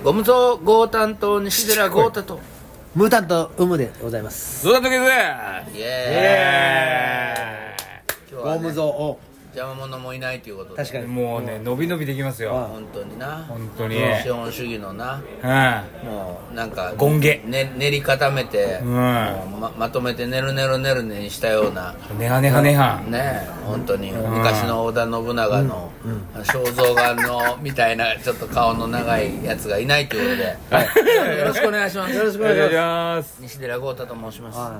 ゴムゾーゴータンと西寺ゴータとムータンとウムでございます。 ゾータンとゲズイエーイ。 ゴムゾーを邪魔者もいないということで、 確かにもうね、伸び伸びできますよ。 本当にな、 本当に。 資本主義のな、もうなんかゴンゲ、 練り固めて、もう まとめてねるねるねるねにしたような、 ねはねはねはね、本当に昔の織田信長の肖像画のみたいなちょっと顔の長いやつがいないということで、よろしくお願いします。 よろしくお願いします。 西寺豪太と申します。 はい、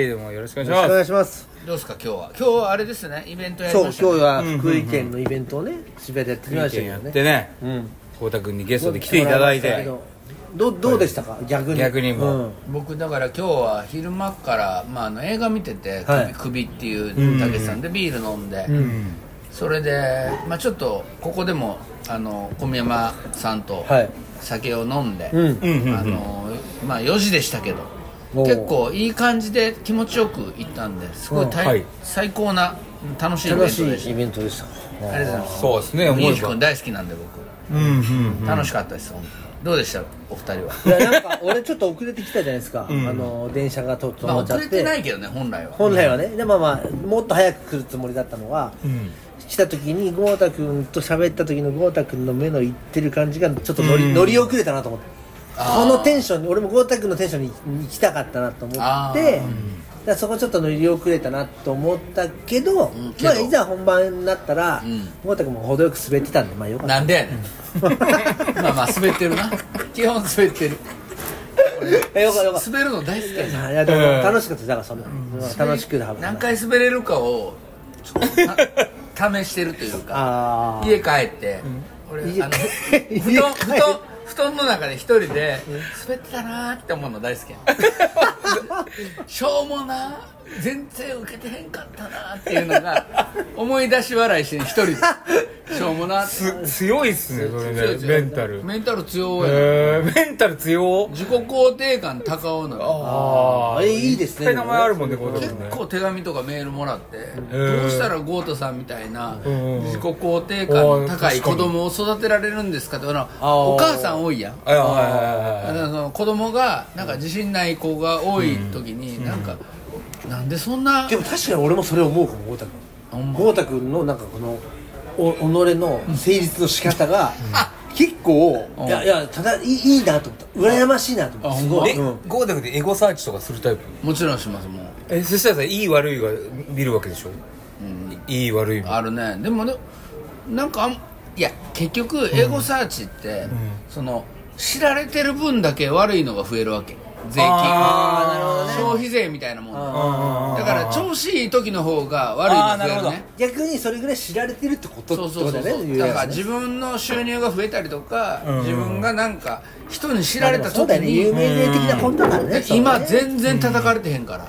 どうもよろしくお願いしよろしくお願ます。 いします。 どうですか今日はあれですね、イベントやりそう、 ましたね。 今日は福井県のイベントをね、渋谷でやってきましたけやどね。 ってね、豪太君にゲストで来ていただいて、 どうでしたか、逆にも僕だから今日は昼間から、映画見てて、 はい首っていうたけしさんでビール飲んで、それで、ちょっとここでも小宮山さんとはい酒を飲んで、 うん 4時でしたけどおー結構いい感じで気持ちよく行ったんですごいはい最高な楽しいイベント楽しでした。 いイベントでした。 ありがとうございます。 そうですね、 ミュージ君大好きなんで僕、楽しかったです本当に。どうでしたお二人は。 いや、なんか俺ちょっと遅れてきたじゃないですか。電車が止まっちゃっ遅れてなて。 いけどね本来は。 本来はね、でももっと早く来るつもりだったのが、来た時に豪太君と喋った時の豪太君の目のいってる感じがちょっと乗り遅れたなと思って、このテンションに俺も豪太君のテンションに行きたかったなと思って、だからそこちょっと乗り遅れたなと思ったけど、いざ本番になったら豪太君も程よく滑ってたんで、よかった。 なんでやねん。滑ってるな。基本滑ってる。 よかった滑るの大好きやな。 いやでも楽しかったです。だからその楽しく何回滑れるかをちょっと試してるというか、家帰って俺布団の中で一人で滑ってたなーって思うの大好きやん。しょうもな全然受けてへんかったなーっていうのが思い出し笑いして一人でしょうもな強いっすね、それね、メンタル。 メンタル強いやな。 メンタル強。 自己肯定感高尾なの。 いいですね。 名前あるもんね、 結構手紙とかメールもらって、どうしたら豪太さんみたいな自己肯定感の高い子供を育てられるんですかって、お母さん多いやん。その子供がなんか自信ない子が多い時になんでそんな。 でも確かに俺もそれ思うかも。豪太君のなんかこの己の成立の仕方が結構いやただいいなと思った。羨ましいなと思った。すごい。 豪太君でエゴサーチとかするタイプ？ もちろんします。もうそしたらさ、いい悪いが見るわけでしょ。いい悪いあるね。でもね、なんかいや結局エゴサーチってその知られてる分だけ悪いのが増えるわけ。税金、消費税みたいなもんだから調子いい時の方が悪いの増えるね。 逆にそれぐらい知られてるってことそうだね。 だから自分の収入が増えたりとか、自分がなんか人に知られた時に、 有名税的な本だからね。 今全然叩かれてへんから。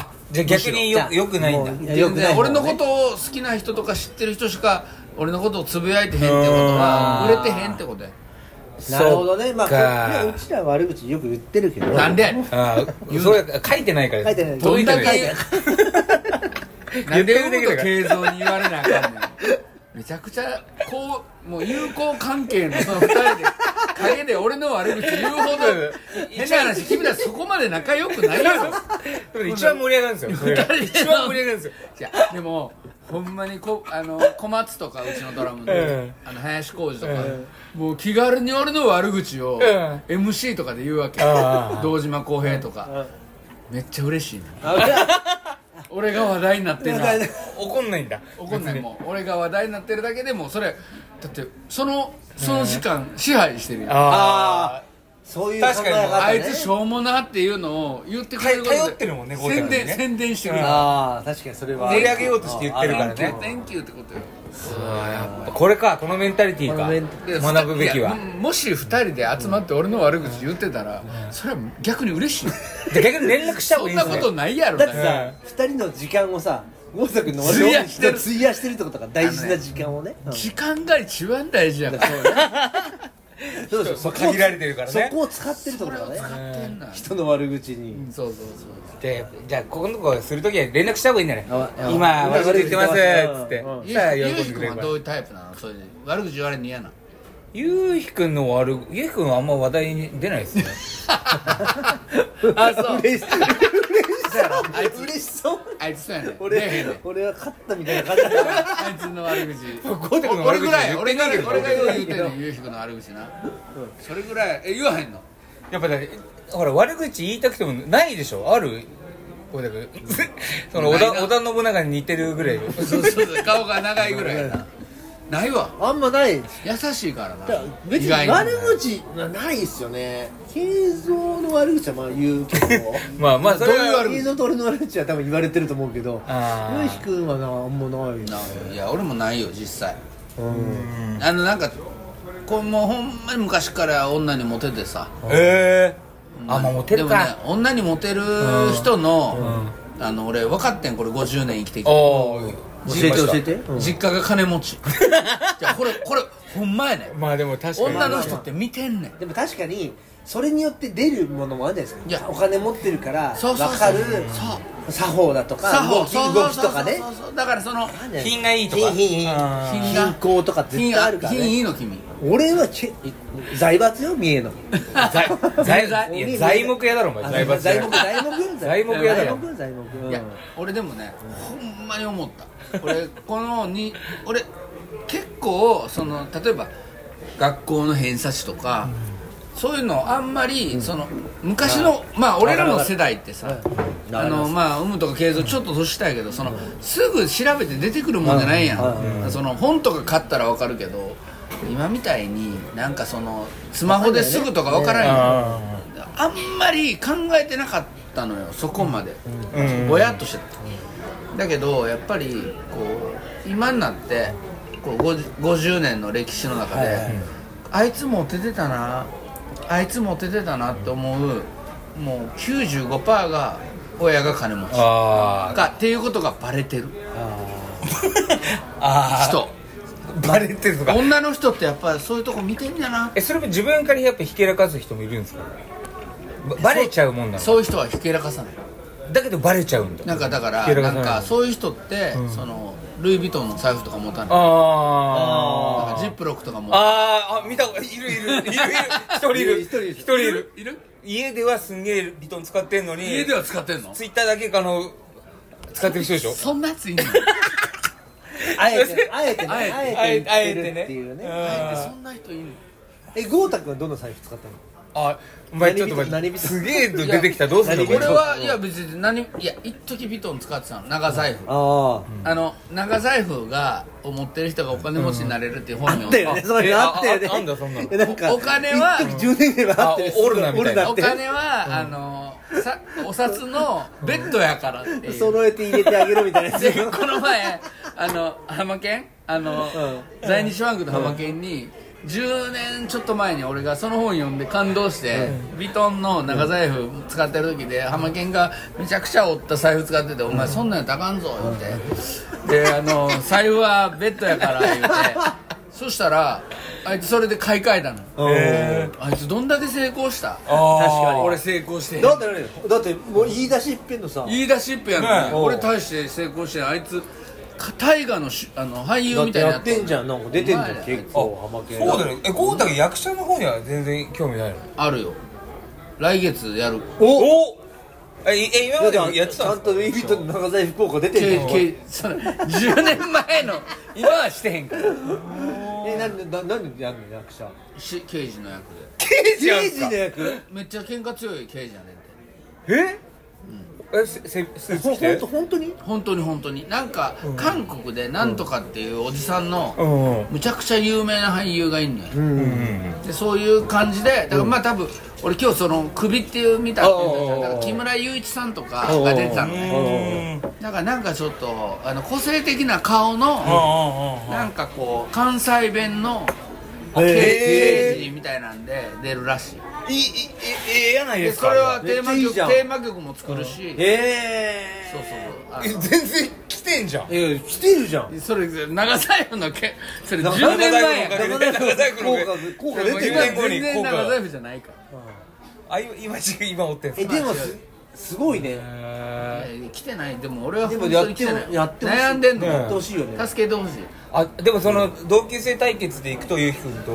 じゃあ逆によくないんだ。 全然俺のことを好きな人とか知ってる人しか俺のことをつぶやいてへんってことは売れてへんってことや。 なるほどね。うちらは悪口よく言ってるけど、 なんでやねん。 それ書いてないから。 書いてない。 どんだけなんで言うと継続に言われなあかんねん。めちゃくちゃもう友好関係のその二人で陰で俺の悪口言うほど変な話、君らそこまで仲良くないよ。 一番盛り上がるんですよ。一番盛り上がるんですよ。 でもほんまに小松とかうちのドラムで林浩二とかもう気軽に俺の悪口を MC とかで言うわけ。堂島康平とかめっちゃ嬉しいな。俺が話題になってるな。 怒んないんだ。 怒んない。もう俺が話題になってるだけでもそれだってその時間支配してるよ。 そういう考え方ね。 あいつしょうもなっていうのを言ってくれることで頼ってるもんね、 宣伝してくれる。 確かにそれは盛り上げようとして言ってるからね。 Thank you ってことよ。 やっぱこれか、このメンタリティーか学ぶべきは。 もし2人で集まって俺の悪口言ってたらそれは逆に嬉しい。 逆に連絡した方がいいんですね。 そんなことないやろ。 だってさ、2人の時間をさ、豪太君の費やしてるってことが大事な時間をね。 時間が一番大事やから。 そう限られてるからね。 そこを使ってるってことだね。人の悪口に。 そうで、じゃあここのとこするときは連絡した方がいいんだね。今悪口言ってますっつって。 ゆうひくんはどういうタイプなの？それで悪口言われるの嫌な。 ゆうひくんの悪口、ゆうひくんはあんま話題に出ないですね。 あ、そう嬉しそうやろあいつ嬉しそうあいつそうやねん出えへんねん俺は勝ったみたいな感じだあいつの悪口ゴータ君の悪口俺ぐらい俺が言ってんねんけど言うてんねんゆうひくの悪口なそれぐらい言わへんのやっぱね、ほら悪口言いたくてもないでしょ。あるゴータ君その織田信長に似てるぐらい。 そう顔が長いぐらいやなないわあんまない優しいからな別に意外悪口はないっすよね慶三の悪口はまあ言うけどまあまあそれは慶三と俺の悪口は多分言われてると思うけどゆうひくんはなあんまないいや俺もないよ実際うんなんかこれもうほんまに昔から女にモテてさあ、まあモテるか。 でもね女にモテる人の俺分かってんこれ50年生きてきて教教えて実家が金持ちじゃあこれほんまやねんまあでも確かに女の人って見てんねんでも確かにそれによって出るものもあるじゃないですかいやお金持ってるからそう分かるそう作法だとか動きとかねそうだからその品がいいとか貧困とか絶対あるからね品いいの君俺は財閥よ三重の材木屋だろお前。財閥材木屋だろいや俺でもねほんまに思った俺俺結構その例えば学校の偏差値とかそういうのあんまりその昔のまあ俺らの世代ってさまあ有無とか慶三ちょっと年下やけどそのすぐ調べて出てくるもんじゃないやんその本とか買ったら分かるけど今みたいになんかそのスマホですぐとか分からんやんあんまり考えてなかったのよそこまでぼやっとしてただけどやっぱりこう今になってこう50年の歴史の中であいつモテてたなあいつモテてたなって思うもう 95% が親が金持ちかっていうことがバレてる人バレてるとか女の人ってやっぱりそういうとこ見てんじゃなそれも自分からやっぱひけらかす人もいるんですかバレちゃうもんなのそういう人はひけらかさないだけどバレちゃうんだなんかだからなんかそういう人ってそのルイ・ヴィトンの財布とか持たないなんかジップロックとかも見たいる一人いる家ではすんげえヴィトン使ってんのに家では使ってんのツイッターだけ使ってる人でしょそんなやついんのあえてねっていうねそんな人いんの豪太君はどの財布使ったのお前ちょっと待ってすげえの出てきたどうするのこれはいや別に一時ヴィトン使ってたの長財布長財布が持ってる人がお金持ちになれるっていう本にあったよねそれあったよねなんだそんなのなんかお金は一時10年ぐらいあってオルナみたいなお金はお札のベッドやからっていう揃えて入れてあげるみたいなやつでこの前浜県在日ファンクの浜県に10年ちょっと前に俺がその本読んで感動してヴィトンの長財布使ってる時で浜県がめちゃくちゃ折った財布使ってて「お前そんなんやったらあかんぞ」言ってで財布はベッドやから言うてそしたらあいつそれで買い替えたのあいつどんだけ成功した確かに俺成功してだってもう言い出しっぺんのさ言い出しっぺやのに俺大して成功してあいつ大河の俳優みたいなやってんじゃんなんか出てんじゃん結構浜県そうだね豪太が役者の方には全然興味ないのあるよ来月やる今までもやってたんですかちゃんとルイ・ヴィトンの長財布効果出てんの 10年前の今はしてへんから何でやんの役者刑事の役で刑事刑事の役めっちゃ喧嘩強い刑事やねんてスーツ着て本当になんか韓国でなんとかっていうおじさんのむちゃくちゃ有名な俳優がいんのよでそういう感じでだからまあ多分俺今日その首っていう見たっていうだから木村祐一さんとかが出てたのねだからなんかちょっと個性的な顔のなんかこう関西弁の刑事みたいなんで出るらしいやないですかそれはテーマ曲も作るしそう全然来てんじゃん来てるじゃんそれ長財布のそれ10年前や長財布の効果出てる全然長財布じゃないから今追ってんすでもすごいね来てないでも俺はでも本当に来てないやって悩んでんのやってほしいよね助けてほしいでもその同級生対決で行くとゆうひくんと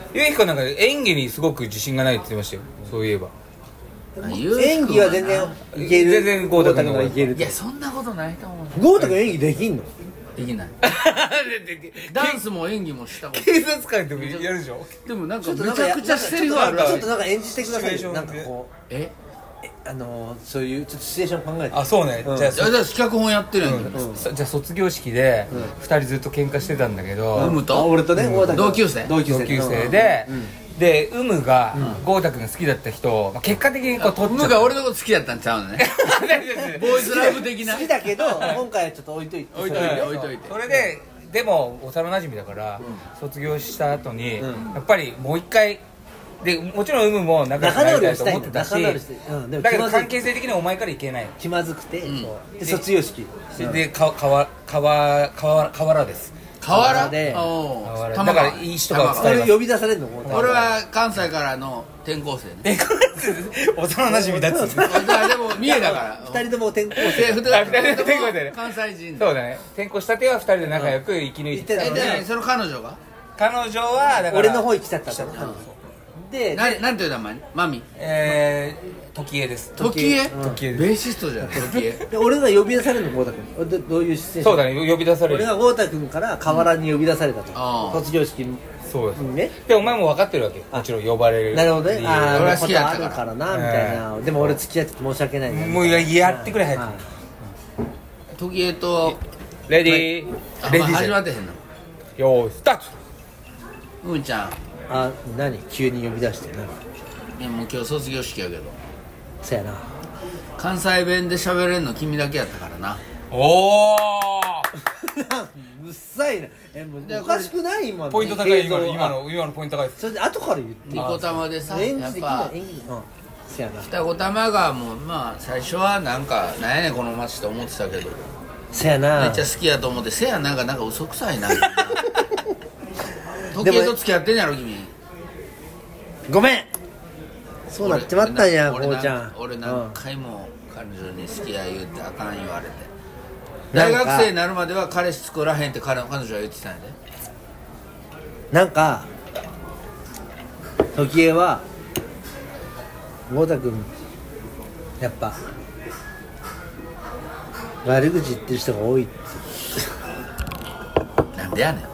ゆうひこなんか演技にすごく自信がないって言ってましたよ、そういえば。 演技は全然いける。 全然豪太君の方がいける。 いやそんなことないと思う。 豪太君演技できんの？ できない。ダンスも演技もしたこと警察官でもやるでしょ。 でもなんかめちゃくちゃセリフある。 ちょっとなんか演じてくださいよ。なんかこうそういうちょっとシチュエーション考えて。 あ、そうね。じゃあ企画本やってるんだ。 じゃあ卒業式で2人ずっと喧嘩してたんだけど、 俺とね同級生でウムが豪太君が好きだった人、結果的にこう取っちゃった。 ウムが俺のこと好きだったんちゃうのね。ボーイズラブ的な。 好きだけど今回はちょっと置いといて。 それででも幼馴染だから卒業した後にやっぱりもう一回で、もちろんウムも仲良くなりたいと思ってたし、だけど関係性的にお前からいけない、 気まずくて、で卒業式で河原です。 河原でだからいい人がそれ呼び出されるの？ 俺は関西からの転校生ね。 幼馴染だっつって。 でも三重だから 2人とも転校生。 2人とも関西人。 そうだね、転校したては2人で仲良く生き抜いてた。 その彼女がはだから俺の方行きちゃったんだ。で、 なんていう名前？マミ？ 時江です。 時江？ベーシストじゃん。時江。 で、俺が呼び出されるの豪太君。どういう出演？ そうだね、呼び出される。 俺が豪太君から河原に呼び出されたと。卒業式に。 そうですね。でお前も分かってるわけ。もちろん呼ばれる。 なるほどね。 俺は好きだったからなみたいな。でも俺付き合って申し訳ないね。 もうやってくれ早く。 時江とレディー始まってへんの。 よースタート。 うんちゃん。 何急に呼び出してな。 いやもう今日卒業式やけど。 そやな。 関西弁で喋れんの君だけやったからな。 おお。 うっさいな。おかしくない今の。 ポイント高い今のポイント高いです。 それで後から言って。 二子玉でさ、やっぱそやな。 二子玉がもうまあ最初はなんかなんやねんこの街と思ってたけど。 そやな。 めっちゃ好きやと思ってせやなんか嘘くさいな。時計と付き合ってんやろ君。 ごめん。そうなっちまったんや、こうちゃん。 俺何回も彼女に好きや言うてあかん言われて。大学生になるまでは彼氏作らへんって彼女は言ってたんやで。 なんか時計は豪太君やっぱ悪口言ってる人が多いって。 なんでやねん。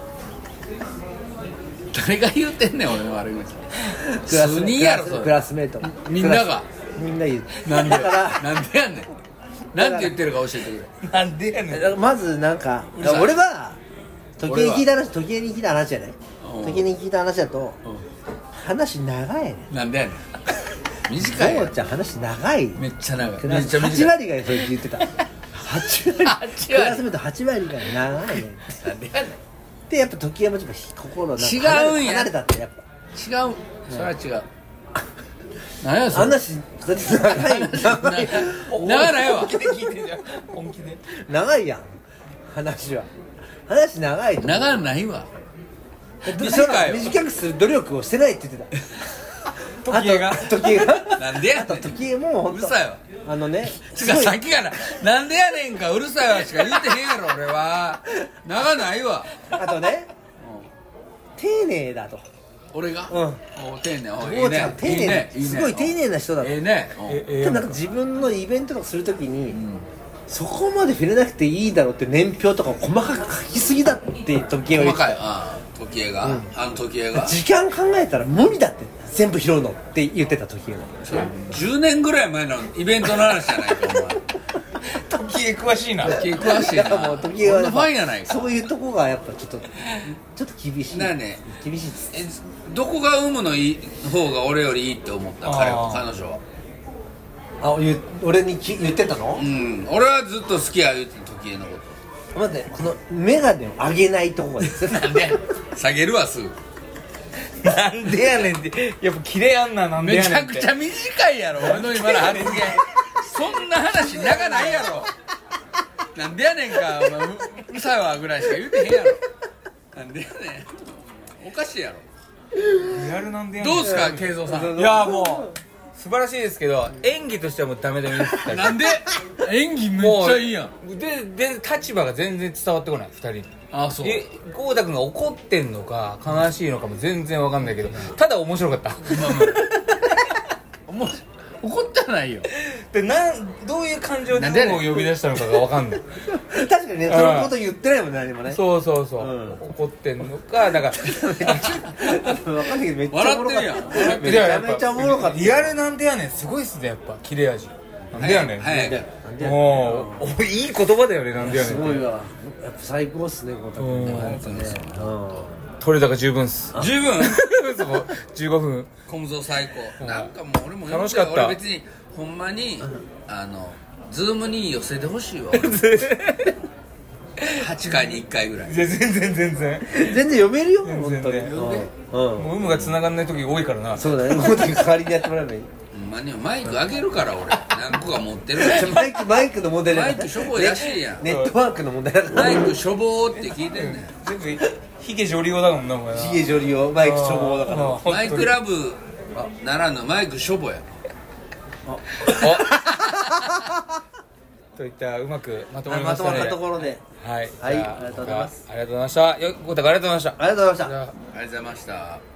誰が言うてんねん俺の悪口。数人やろそれ。 クラスメートみんながみんな言う。 なんでやねん。なんて言ってるか教えてくれ。 なんでやねん。 まずなんか俺は時計に聞いた話じゃない。時計に聞いた話だと話長いね。 なんでやねん。短い。 ゴーちゃん話長い。 めっちゃ長い。 めっちゃ短い。8割がそれ言ってた。8割。クラスメート8割が長いね。 なんでやねん。 でやっぱ時計もちょっと心が違うんや。 離れたってやっぱ。 違う。それは違う。何やそれ。 話だって長い。 長ないわ。 本気で聞いてんじゃん。本気で。 長いやん。話は。話長いと。 長ないわ。 短くする努力をしてないって言ってた。時計が。 なんでやねん。 あと時計も本当。 うるさいわ。 さっきからなんでやねんかうるさいわしか言うてへんやろ俺は。長ないわ。 あとね。丁寧だと。 俺が。丁寧。 ゴーちゃん丁寧。すごい丁寧な人だと。なんか自分のイベントとかするときに。そこまで触れなくていいだろうって年表とか細かく書きすぎだって時計を言ってた。 細かい。時計が、時計が時間考えたら無理だって全部拾うのって言ってた時計が。 10年ぐらい前のイベントの話じゃないかお前。 時計詳しいな。 時計詳しいな。 もう時計はファンやないか。 そういうとこがやっぱちょっと厳しい。 なね。 厳しいです。 どこが産むの方が俺よりいいって思った彼女は。 俺に言ってたの？ うん。俺はずっと好きや言ってた時計のこと。 待って、このメガネを上げないとこがです。 なんで下げるわすぐ。 なんでやねんって。やっぱキレあんな。なんでやねんって。 めちゃくちゃ短いやろ俺の今の発言。そんな話長ないやろ。なんでやねんかうるさいわぐらいしか言うてへんやろ。なんでやねん。おかしいやろ。 リアルなんでやねん。 どうすか慶三さん。 いやもう素晴らしいですけど演技としてはもうダメです。 なんで演技めっちゃいいやん。 で立場が全然伝わってこない2人に。 あ、そう。 豪太君が怒ってんのか悲しいのかも全然わかんないけど、ただ面白かった怒ってないよ。 でどういう感情で僕を呼び出したのかがわかんない確かにね、そのこと言ってないもんね、何もね。 そう、怒ってんのか、だから分かんないけどめっちゃ笑おもろかった。 ってるやん。 めちゃめちゃおもろかった。 リアルなんでやねんすごいっすね、やっぱ切れ味なんでやねん、 早い。 もういい言葉だよね、なんでやねんすごいわ。やっぱ最高っすね、豪太君ね。本当ね。 取れ高十分っす。 十分そう15分小無造最高。なんかもう俺も楽しかった。 俺別にほんまにズームに寄せてほしいわ。8回に1回ぐらい。 全然全然読めるよ、本当に。 もう有無が繋がんない時多いからな。 そうだね、豪太君代わりにやってもらえばいい。 マイクあげるから俺何個か持ってるから。 マイクの問題じゃない。 マイクしょぼいらしいやん。 ネットワークの問題だから。 マイクしょぼーって聞いてんねん。 全部ヒゲジョリオだもんな、お前な。 ヒゲジョリオ、マイクしょぼだから。 マイクラブならぬマイクしょぼや。 といったうまくまとまりましたね。 まとまったところで。 はい、 ありがとうございます。 ありがとうございました。豪太君ありがとうございました。 ありがとうございました。 ありがとうございました。